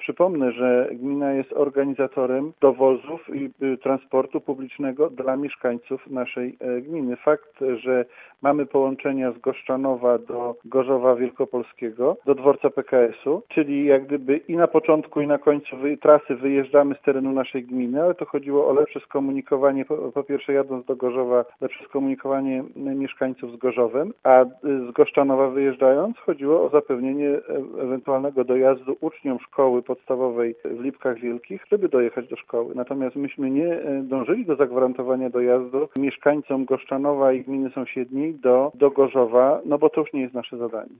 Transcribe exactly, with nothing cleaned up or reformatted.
Przypomnę, że gmina jest organizatorem dowozów i transportu publicznego dla mieszkańców naszej gminy. Fakt, że mamy połączenia z Goszczanowa do Gorzowa Wielkopolskiego, do dworca P K S-u, czyli jak gdyby i na początku, i na końcu wy, trasy wyjeżdżamy z terenu naszej gminy, ale to chodziło o lepsze skomunikowanie, po, po pierwsze jadąc do Gorzowa, lepsze skomunikowanie mieszkańców z Gorzowem, a z Goszczanowa wyjeżdżając chodziło o zapewnienie e- ewentualnego dojazdu uczniom szkoły podstawowej w Lipkach Wielkich, żeby dojechać do szkoły. Natomiast myśmy nie dążyli do zagwarantowania dojazdu mieszkańcom Goszczanowa i gminy sąsiedniej do, do Gorzowa, no bo to już nie jest nasze zadanie.